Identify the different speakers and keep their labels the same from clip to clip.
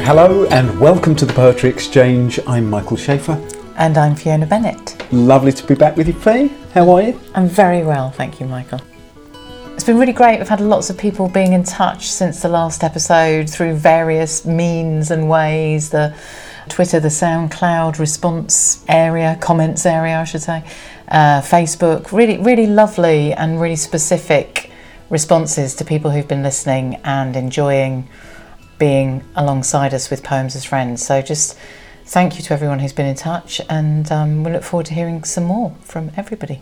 Speaker 1: Hello and welcome to the Poetry Exchange. I'm Michael Schaefer.
Speaker 2: And I'm Fiona Bennett.
Speaker 1: Lovely to be back with you, Faye. How are you?
Speaker 2: I'm very well, thank you, Michael. It's been really great. We've had lots of people being in touch since the last episode through various means and ways. The Twitter, the SoundCloud response area, comments area, I should say. Facebook, really lovely and really specific responses to people who've been listening and enjoying being alongside us with Poems as Friends. So just thank you to everyone who's been in touch, and we look forward to hearing some more from everybody.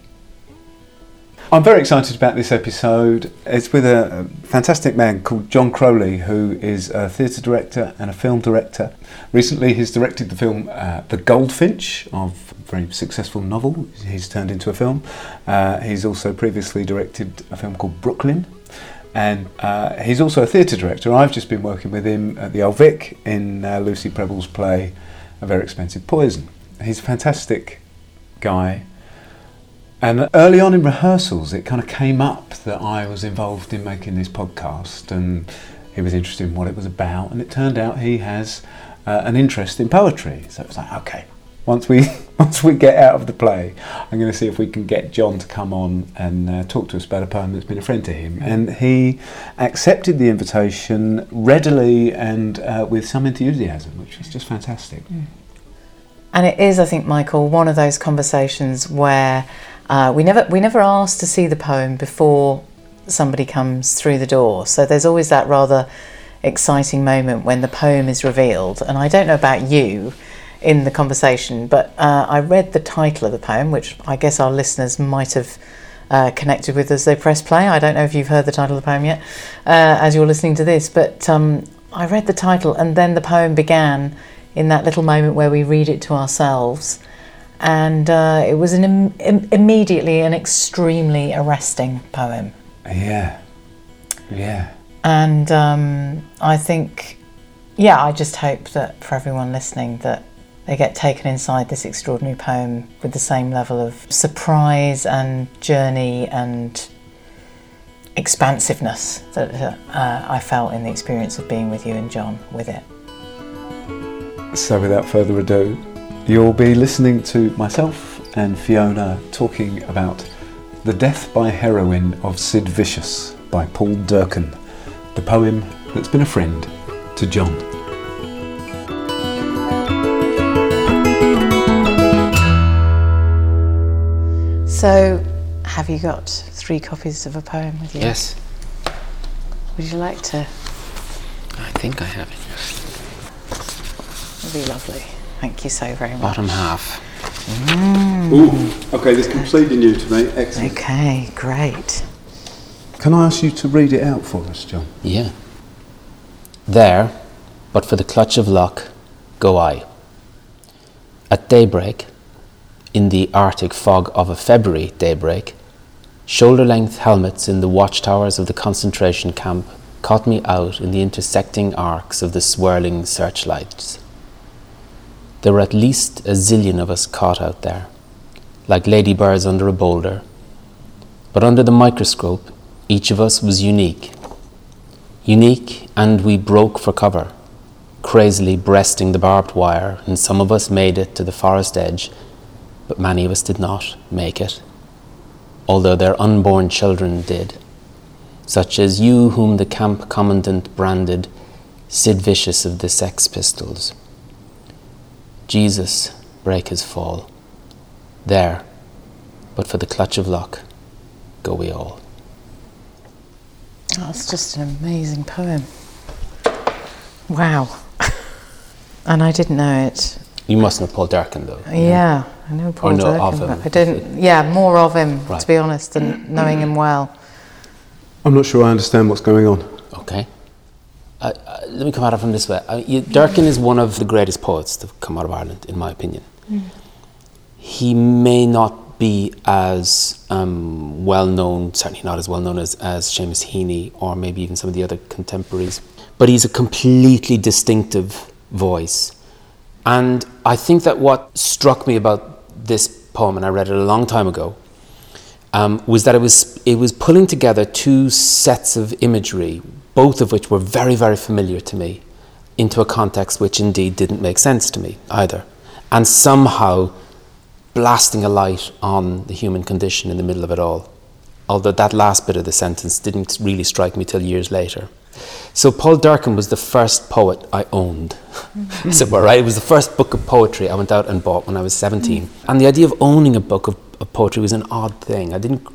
Speaker 1: I'm very excited about this episode. It's with a fantastic man called John Crowley, who is a theatre director and a film director. Recently he's directed the film The Goldfinch, of a very successful novel he's turned into a film. He's also previously directed a film called Brooklyn. And he's also a theatre director. I've just been working with him at the Old Vic in Lucy Preble's play A Very Expensive Poison. He's a fantastic guy. And early on in rehearsals, it kind of came up that I was involved in making this podcast, and he was interested in what it was about. And it turned out he has an interest in poetry. So it was like, okay, once we get out of the play, I'm going to see if we can get John to come on and talk to us about a poem that's been a friend to him. And he accepted the invitation readily and with some enthusiasm, which is just fantastic.
Speaker 2: And it is, I think, Michael, one of those conversations where we never ask to see the poem before somebody comes through the door. So there's always that rather exciting moment when the poem is revealed. And I don't know about you in the conversation, but I read the title of the poem, which I guess our listeners might have connected with as they press play. I don't know if you've heard the title of the poem yet as you're listening to this, but I read the title, and then the poem began in that little moment where we read it to ourselves. And it was immediately an extremely arresting poem.
Speaker 1: Yeah.
Speaker 2: And I think, I just hope that for everyone listening that they get taken inside this extraordinary poem with the same level of surprise and journey and expansiveness that I felt in the experience of being with you and John with it.
Speaker 1: So without further ado, you'll be listening to myself and Fiona talking about The Death by Heroin of Sid Vicious by Paul Durcan, the poem that's been a friend to John.
Speaker 2: So, have you got 3 copies of a poem with you?
Speaker 3: Yes.
Speaker 2: Would you like to?
Speaker 3: I think I have it.
Speaker 2: That'd be lovely. Thank you so very much.
Speaker 3: Bottom half.
Speaker 1: Ooh, okay, this is completely new to me. Excellent.
Speaker 2: Okay, great.
Speaker 1: Can I ask you to read it out for us, John?
Speaker 3: Yeah. There, but for the clutch of luck, go I. At daybreak, in the Arctic fog of a February daybreak, shoulder-length helmets in the watchtowers of the concentration camp caught me out in the intersecting arcs of the swirling searchlights. There were at least a zillion of us caught out there, like ladybirds under a boulder. But under the microscope, each of us was unique. Unique, and we broke for cover, crazily breasting the barbed wire, and some of us made it to the forest edge, but many of us did not make it, although their unborn children did, such as you whom the camp commandant branded Sid Vicious of the Sex Pistols. Jesus, break his fall. There, but for the clutch of luck, go we all.
Speaker 2: Oh, it's just an amazing poem. Wow. And I didn't know it.
Speaker 3: You must know Paul Durcan, though.
Speaker 2: Yeah, I know Paul
Speaker 3: or know
Speaker 2: Durcan.
Speaker 3: of him.
Speaker 2: But I didn't. Yeah, more of him,
Speaker 3: Right.
Speaker 2: to be honest, than knowing him well.
Speaker 1: I'm not sure I understand what's going on.
Speaker 3: Okay. Let me come at it from this way. Durcan is one of the greatest poets to come out of Ireland, in my opinion. He may not be as well known, certainly not as well known as Seamus Heaney or maybe even some of the other contemporaries, but he's a completely distinctive voice. And I think that what struck me about this poem, and I read it a long time ago, was that it was pulling together 2 sets of imagery, both of which were very, very familiar to me. into a context which indeed didn't make sense to me either. And somehow blasting a light on the human condition in the middle of it all. Although that last bit of the sentence didn't really strike me till years later. So Paul Durcan was the first poet I owned, as it were, right? It was the first book of poetry I went out and bought when I was 17. And the idea of owning a book of poetry was an odd thing. I didn't,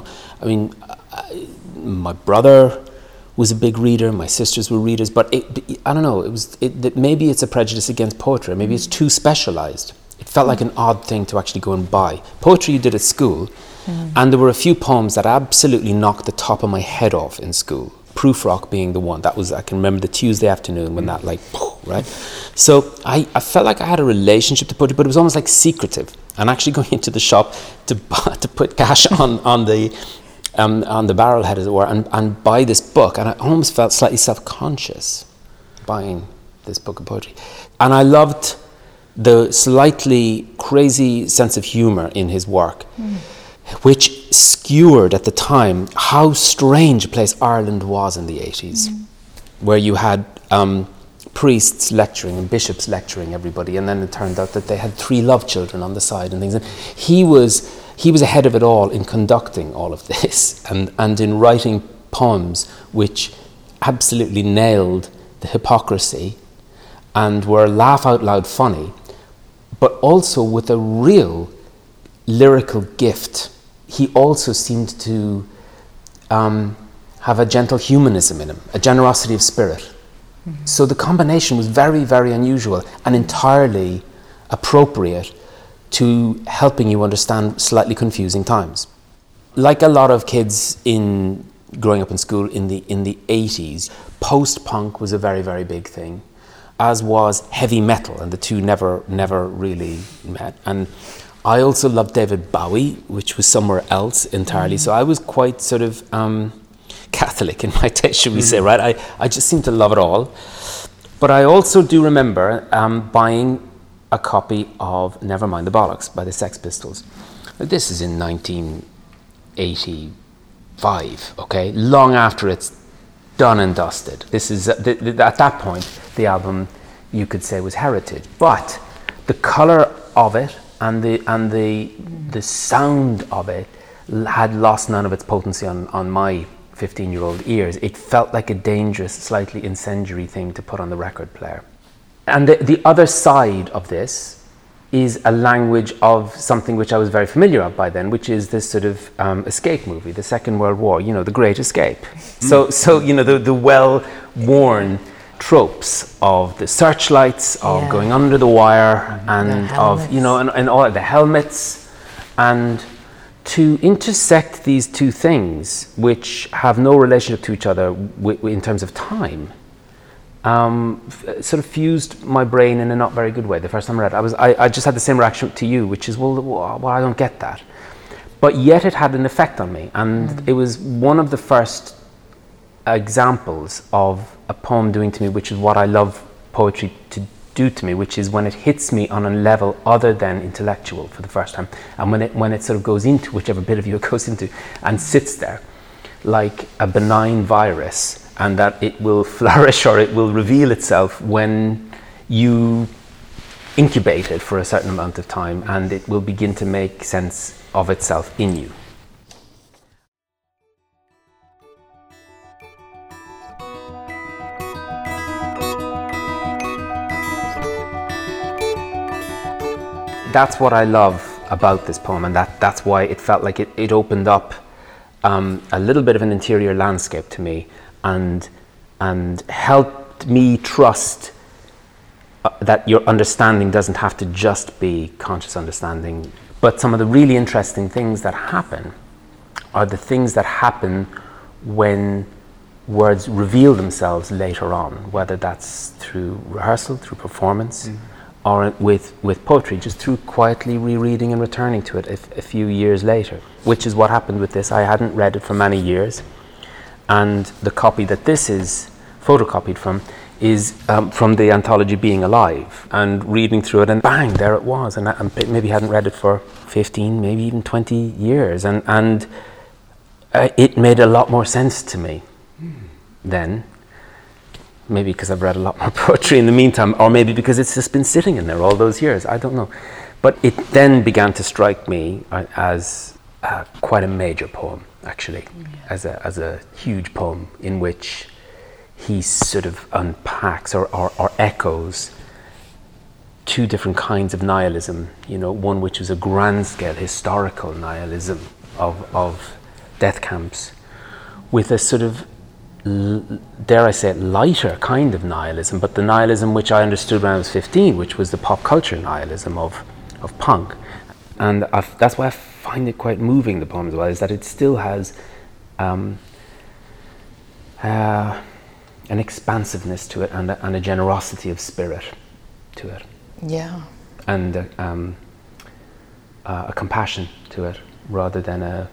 Speaker 3: my brother was a big reader, my sisters were readers, but I don't know, maybe it's a prejudice against poetry, maybe it's too specialised. It felt like an odd thing to actually go and buy. Poetry you did at school, and there were a few poems that absolutely knocked the top of my head off in school. Proof Rock being the one. That was, I can remember the Tuesday afternoon when that right? So I felt like I had a relationship to poetry, but it was almost like secretive. And actually going into the shop to put cash on the barrel head, as it were, and buy this book. And I almost felt slightly self-conscious buying this book of poetry. And I loved the slightly crazy sense of humour in his work, which skewered at the time how strange a place Ireland was in the 80s, where you had priests lecturing and bishops lecturing everybody, and then it turned out that they had 3 love children on the side and things. And he was ahead of it all in conducting all of this and in writing poems which absolutely nailed the hypocrisy and were laugh out loud funny, but also with a real lyrical gift. He also seemed to have a gentle humanism in him, a generosity of spirit. So the combination was very, very unusual and entirely appropriate to helping you understand slightly confusing times. Like a lot of kids in growing up in school in the 80s, post-punk was a very, very big thing, as was heavy metal, and the two never really met. And I also loved David Bowie, which was somewhere else entirely. So I was quite sort of Catholic in my taste, should we say, right? I just seemed to love it all. But I also do remember buying a copy of Nevermind the Bollocks by the Sex Pistols. This is in 1985, okay? Long after it's done and dusted. This is, at that point, the album, you could say, was heritage. But the colour of it and the sound of it had lost none of its potency on my 15-year-old ears. It felt like a dangerous, slightly incendiary thing to put on the record player. And the other side of this is a language of something which I was very familiar with by then, which is this sort of escape movie, the Second World War, The Great Escape. So the well-worn tropes of the searchlights, of going under the wire, and of, and all the helmets, and to intersect these two things, which have no relationship to each other in terms of time, sort of fused my brain in a not very good way. The first time I read it, I just had the same reaction to you, which is, well, I don't get that. But yet it had an effect on me, and it was one of the first examples of a poem doing to me, which is what I love poetry to do to me, which is when it hits me on a level other than intellectual for the first time, and when it sort of goes into whichever bit of you it goes into and sits there like a benign virus, and that it will flourish or it will reveal itself when you incubate it for a certain amount of time, and it will begin to make sense of itself in you. That's what I love about this poem, and that's why it felt like it opened up a little bit of an interior landscape to me, and helped me trust that your understanding doesn't have to just be conscious understanding. But some of the really interesting things that happen are the things that happen when words reveal themselves later on, whether that's through rehearsal, through performance, or with poetry, just through quietly rereading and returning to it a few years later, which is what happened with this. I hadn't read it for many years, and the copy that this is photocopied from is from the anthology Being Alive, and reading through it, and bang, there it was, and I maybe hadn't read it for 15, maybe even 20 years, and it made a lot more sense to me then. Maybe because I've read a lot more poetry in the meantime, or maybe because it's just been sitting in there all those years. I don't know. But it then began to strike me as quite a major poem, actually, as a huge poem in which he sort of unpacks or echoes two different kinds of nihilism. One which was a grand-scale historical nihilism of death camps, with a sort of, dare I say it, lighter kind of nihilism, but the nihilism which I understood when I was 15, which was the pop culture nihilism of punk. And that's why I find it quite moving, the poem as well, is that it still has an expansiveness to it and a generosity of spirit to it.
Speaker 2: Yeah.
Speaker 3: And a compassion to it, rather than a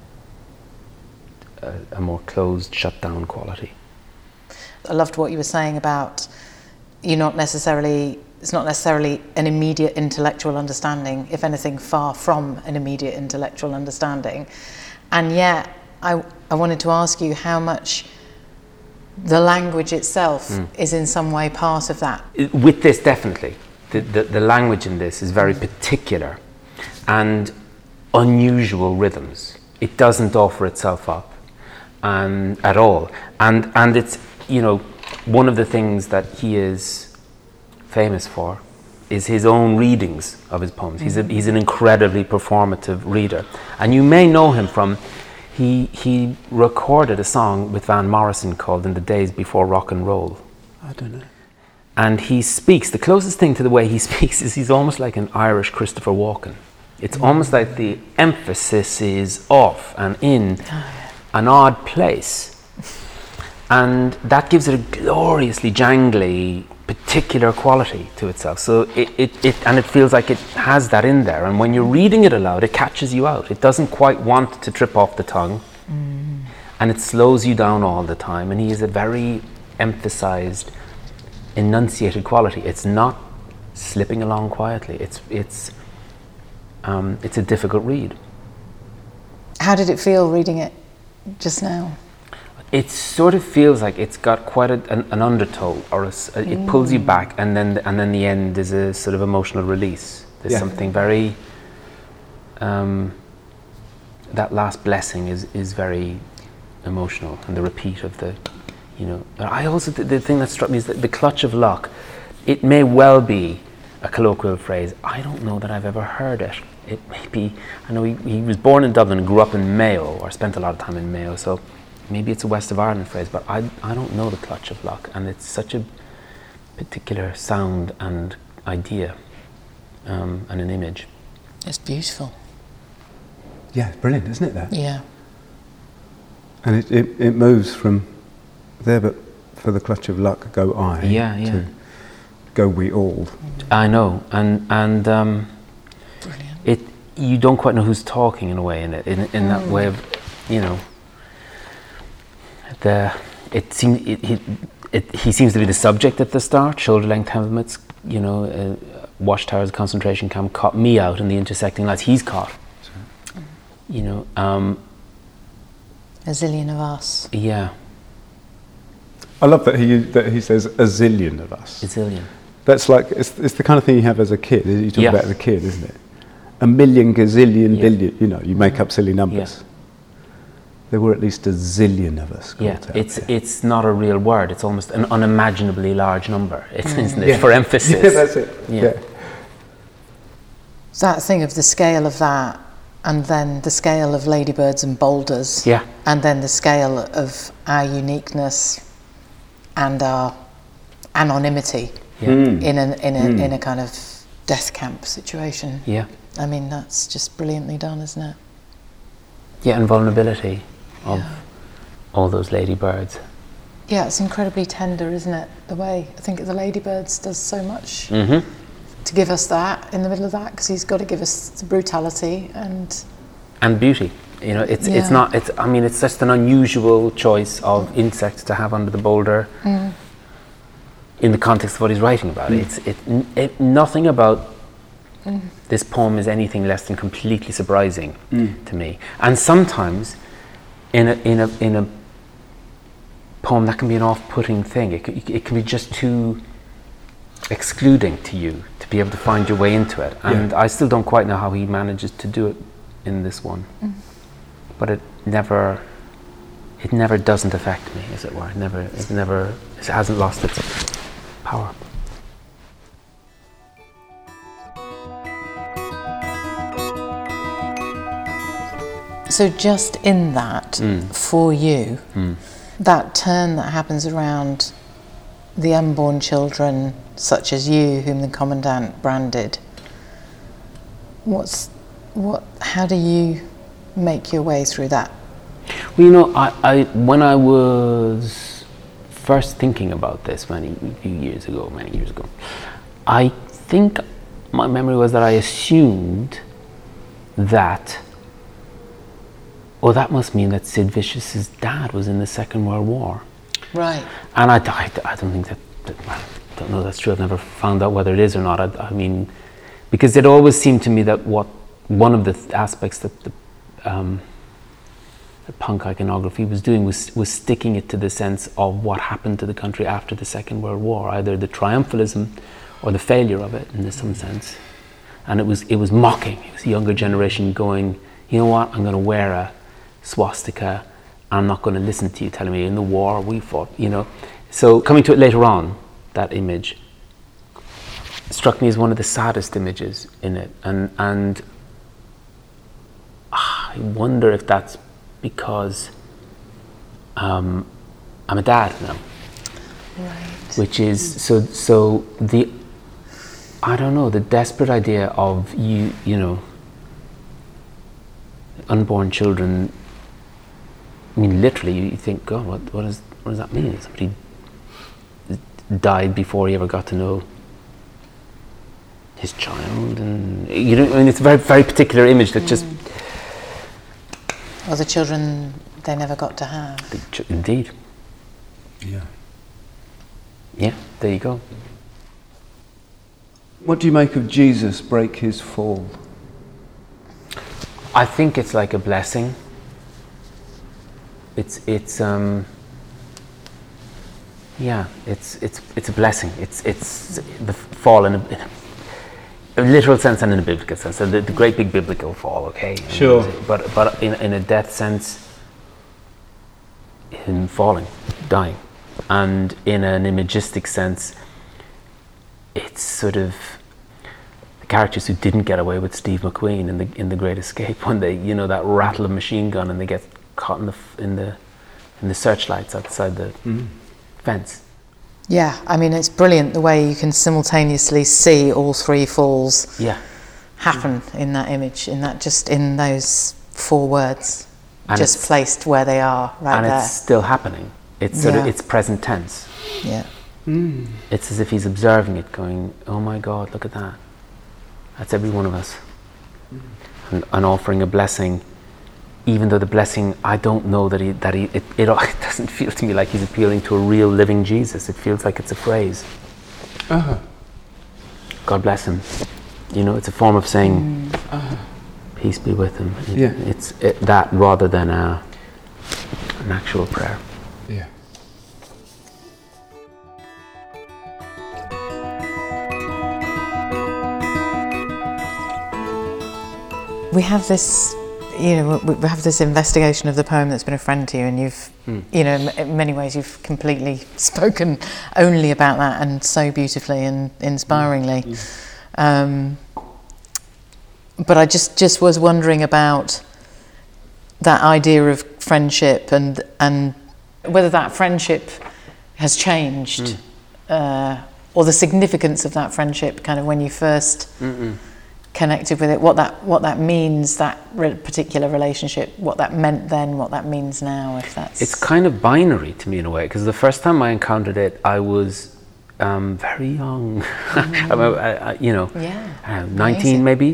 Speaker 3: more closed, shut down quality.
Speaker 2: I loved what you were saying about it's not necessarily an immediate intellectual understanding, if anything, far from an immediate intellectual understanding. And yet, I wanted to ask you how much the language itself is in some way part of that.
Speaker 3: With this, definitely. The language in this is very particular and unusual rhythms. It doesn't offer itself up at all. And it's, one of the things that he is famous for is his own readings of his poems. He's an incredibly performative reader. And you may know him from, he recorded a song with Van Morrison called In the Days Before Rock and Roll.
Speaker 1: I don't know.
Speaker 3: And he speaks, the closest thing to the way he speaks is he's almost like an Irish Christopher Walken. It's almost like the emphasis is off and in an odd place. And that gives it a gloriously jangly, particular quality to itself. So it feels like it has that in there. And when you're reading it aloud, it catches you out. It doesn't quite want to trip off the tongue. And it slows you down all the time. And he is a very emphasized, enunciated quality. It's not slipping along quietly. It's a difficult read.
Speaker 2: How did it feel reading it just now?
Speaker 3: It sort of feels like it's got quite an undertow, or it pulls you back, and then the end is a sort of emotional release. There's something very. That last blessing is very emotional, and the repeat of the. I also, the thing that struck me is that the clutch of luck, it may well be a colloquial phrase. I don't know that I've ever heard it. It may be, I know he was born in Dublin and grew up in Mayo, or spent a lot of time in Mayo, so maybe it's a West of Ireland phrase, but I don't know the clutch of luck, and it's such a particular sound and idea and an image.
Speaker 2: It's beautiful.
Speaker 1: Yeah, it's brilliant, isn't it, that?
Speaker 2: Yeah.
Speaker 1: And it moves from there, but for the clutch of luck go I, to go we all.
Speaker 3: I know, and
Speaker 2: brilliant.
Speaker 3: You don't quite know who's talking in a way in that way of, he seems to be the subject at the start. Shoulder-length helmets, watchtowers, concentration camp, caught me out in the intersecting lights. He's caught.
Speaker 2: A zillion of us.
Speaker 3: Yeah.
Speaker 1: I love that he says a zillion of us.
Speaker 3: A zillion.
Speaker 1: That's like, it's the kind of thing you have as a kid. You talk about as a kid, isn't it? A million, gazillion, billion, you make up silly numbers. Yeah. There were at least a zillion of us.
Speaker 3: It's not a real word. It's almost an unimaginably large number, isn't it? For emphasis.
Speaker 1: Yeah, that's it. Yeah.
Speaker 2: That thing of the scale of that, and then the scale of ladybirds and boulders.
Speaker 3: Yeah.
Speaker 2: And then the scale of our uniqueness and our anonymity in a kind of death camp situation.
Speaker 3: Yeah.
Speaker 2: I mean, that's just brilliantly done, isn't it?
Speaker 3: Yeah, and vulnerability of all those ladybirds.
Speaker 2: Yeah, it's incredibly tender, isn't it? The way I think the Ladybirds does so much to give us that in the middle of that, because he's got to give us the brutality and
Speaker 3: beauty. It's not. It's just an unusual choice of insects to have under the boulder in the context of what he's writing about. It's nothing about this poem is anything less than completely surprising to me. And sometimes in a poem, that can be an off-putting thing. It can be just too excluding to you to be able to find your way into it. And I still don't quite know how he manages to do it in this one. But it never doesn't affect me, as it were. It hasn't lost its power.
Speaker 2: So just in that, for you, that turn that happens around the unborn children such as you, whom the Commandant branded, how do you make your way through that?
Speaker 3: Well, I when I was first thinking about this many years ago, I think my memory was that I assumed that, that must mean that Sid Vicious's dad was in the Second World War.
Speaker 2: Right.
Speaker 3: And I don't think I don't know that's true. I've never found out whether it is or not. I mean, because it always seemed to me that one of the aspects that the punk iconography was doing was sticking it to the sense of what happened to the country after the Second World War, either the triumphalism or the failure of it in some sense. And it was mocking. It was the younger generation going, you know what, I'm going to wear a swastika. I'm not going to listen to you telling me in the war we fought, So coming to it later on, that image struck me as one of the saddest images in it. And I wonder if that's because I'm a dad now.
Speaker 2: Right.
Speaker 3: Which is, so the, I don't know, the desperate idea of unborn children. I mean, literally, you think, God, what does that mean? Somebody died before he ever got to know his child, and it's a very, very particular image that just.
Speaker 2: Or the children they never got to have.
Speaker 3: Indeed.
Speaker 1: Yeah.
Speaker 3: Yeah. There you go.
Speaker 1: What do you make of Jesus break his fall?
Speaker 3: I think it's like a blessing. It's a blessing. It's the fall in a literal sense and in a biblical sense. So the great big biblical fall, okay?
Speaker 1: Sure.
Speaker 3: But in a death sense, in falling, dying, and in an imagistic sense, it's sort of the characters who didn't get away with Steve McQueen in the Great Escape, when they that rattle of machine gun and they get caught in the searchlights outside the fence.
Speaker 2: Yeah, I mean, it's brilliant the way you can simultaneously see all three falls happen in that image, in those 4 words,
Speaker 3: and
Speaker 2: just placed where they are right
Speaker 3: and
Speaker 2: there.
Speaker 3: it's still happening. It's sort of, it's present tense.
Speaker 2: Yeah.
Speaker 3: It's as if he's observing it, going, "Oh my God, look at that! That's every one of us," and offering a blessing. Even though the blessing, I don't know that it doesn't feel to me like he's appealing to a real living Jesus. It feels like it's a phrase. God bless him. It's a form of saying, peace be with him. It's that rather than an actual prayer.
Speaker 1: Yeah.
Speaker 2: We have this, we have this investigation of the poem that's been a friend to you, and you've, in many ways you've completely spoken only about that, and so beautifully and inspiringly. But I just was wondering about that idea of friendship and whether that friendship has changed, or the significance of that friendship, kind of when you first connected with it, what that means, that particular relationship, what that meant then, what that means now, if that's...
Speaker 3: It's kind of binary to me in a way, because the first time I encountered it, I was very young. I 19
Speaker 2: amazing.
Speaker 3: maybe.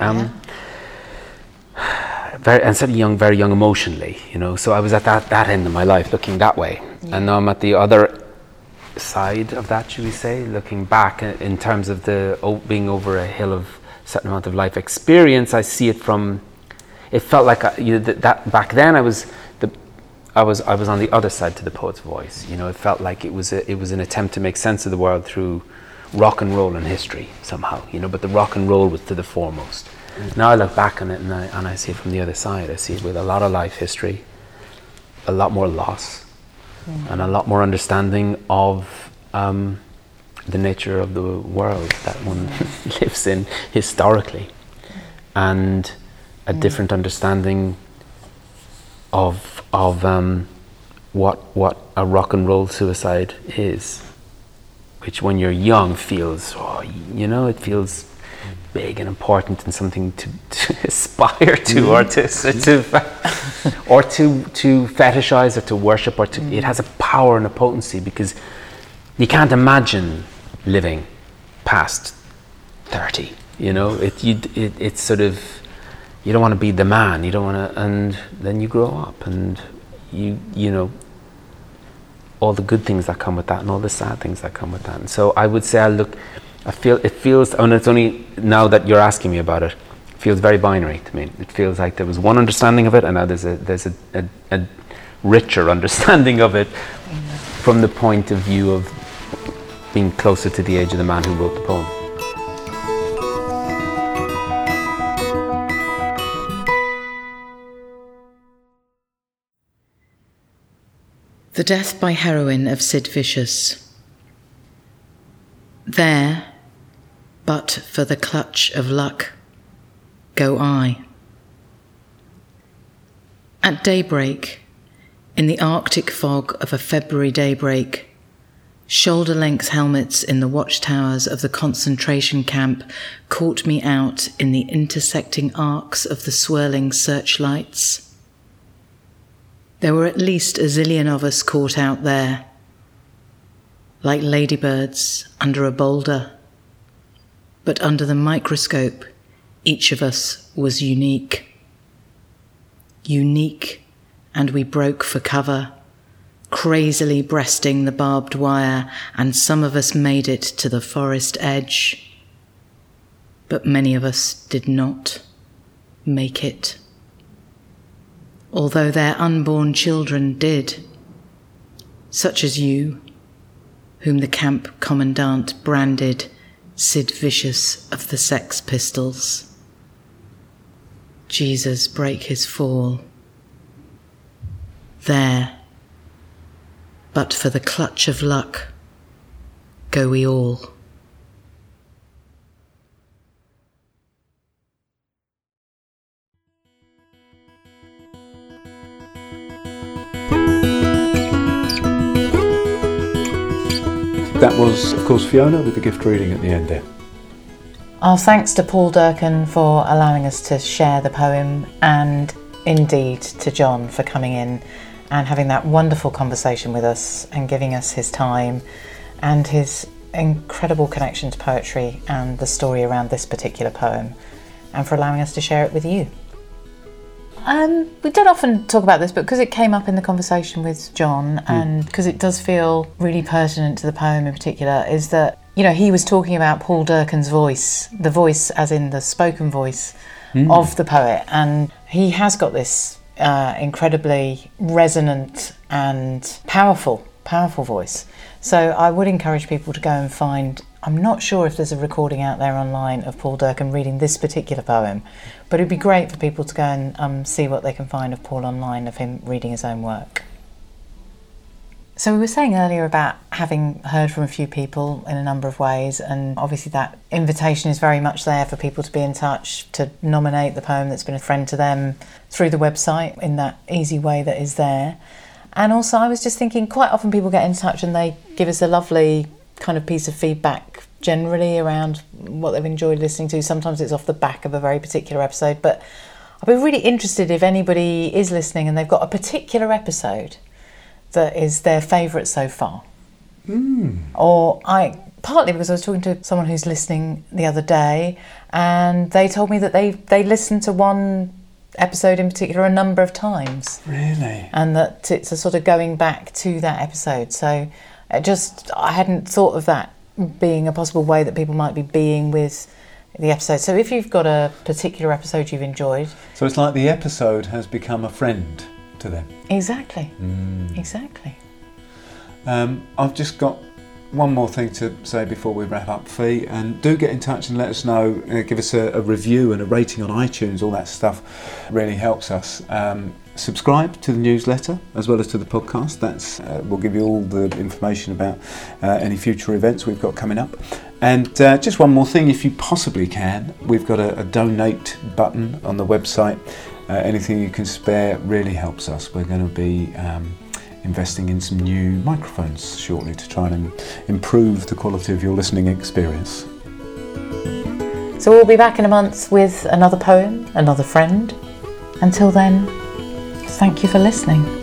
Speaker 3: Very young emotionally, So I was at that end of my life, looking that way, and now I'm at the other side of that, should we say, looking back in terms of being over a hill of certain amount of life experience. I see it from, it felt like that back then I was on the other side to the poet's voice. You know, it felt like it was an attempt to make sense of the world through rock and roll and history somehow. You know, but the rock and roll was to the foremost. Now I look back on it and I see it from the other side. I see it with a lot of life history, a lot more loss, and a lot more understanding of the nature of the world that one lives in historically, and a different understanding of what a rock and roll suicide is, which when you're young feels, it feels big and important and something to aspire to, or to fetishize, or to worship, or to it has a power and a potency, because you can't imagine living past 30. You know, it's sort of, you don't want to be the man, you don't want to, and then you grow up, and you know all the good things that come with that and all the sad things that come with that. And so I would say I feel it feels, and it's only now that you're asking me about it, it feels very binary to me. It feels like there was one understanding of it, and now there's a richer understanding of it from the point of view of being closer to the age of the man who wrote the poem.
Speaker 2: The Death by Heroin of Sid Vicious. There, but for the clutch of luck, go I. At daybreak, in the Arctic fog of a February daybreak, shoulder-length helmets in the watchtowers of the concentration camp caught me out in the intersecting arcs of the swirling searchlights. There were at least a zillion of us caught out there, like ladybirds under a boulder. But under the microscope, each of us was unique. Unique, and we broke for cover, crazily breasting the barbed wire, and some of us made it to the forest edge. But many of us did not make it. Although their unborn children did, such as you, whom the camp commandant branded Sid Vicious of the Sex Pistols. Jesus break his fall. There, but for the clutch of luck, go we all.
Speaker 1: That was, of course, Fiona with the gift reading at the end there.
Speaker 2: Our thanks to Paul Durcan for allowing us to share the poem, and indeed to John for coming in and having that wonderful conversation with us and giving us his time and his incredible connection to poetry and the story around this particular poem, and for allowing us to share it with you. We don't often talk about this, but because it came up in the conversation with John, and because it does feel really pertinent to the poem in particular, is that, you know, he was talking about Paul Durcan's voice, the voice as in the spoken voice of the poet, and he has got this incredibly resonant and powerful voice. So I would encourage people to go and find, I'm not sure if there's a recording out there online of Paul Durcan reading this particular poem, but it'd be great for people to go and see what they can find of Paul online, of him reading his own work. So we were saying earlier about having heard from a few people in a number of ways, and obviously that invitation is very much there for people to be in touch, to nominate the poem that's been a friend to them through the website in that easy way that is there. And also I was just thinking, quite often people get in touch and they give us a lovely kind of piece of feedback generally around what they've enjoyed listening to. Sometimes it's off the back of a very particular episode, but I'd be really interested if anybody is listening and they've got a particular episode that is their favourite so far. Or partly because I was talking to someone who's listening the other day, and they told me that they listened to one episode in particular a number of times.
Speaker 1: Really?
Speaker 2: And that it's a sort of going back to that episode. So I hadn't thought of that being a possible way that people might be being with the episode. So if you've got a particular episode you've enjoyed...
Speaker 1: So it's like the episode has become a friend to them.
Speaker 2: Exactly. Exactly.
Speaker 1: I've just got one more thing to say before we wrap up, Fee, and do get in touch and let us know, give us a review and a rating on iTunes. All that stuff really helps us. Subscribe to the newsletter as well as to the podcast. That's we'll give you all the information about any future events we've got coming up. And just one more thing, if you possibly can, we've got a donate button on the website. Anything you can spare really helps us. We're going to be investing in some new microphones shortly to try and improve the quality of your listening experience.
Speaker 2: So we'll be back in a month with another poem, another friend. Until then, thank you for listening.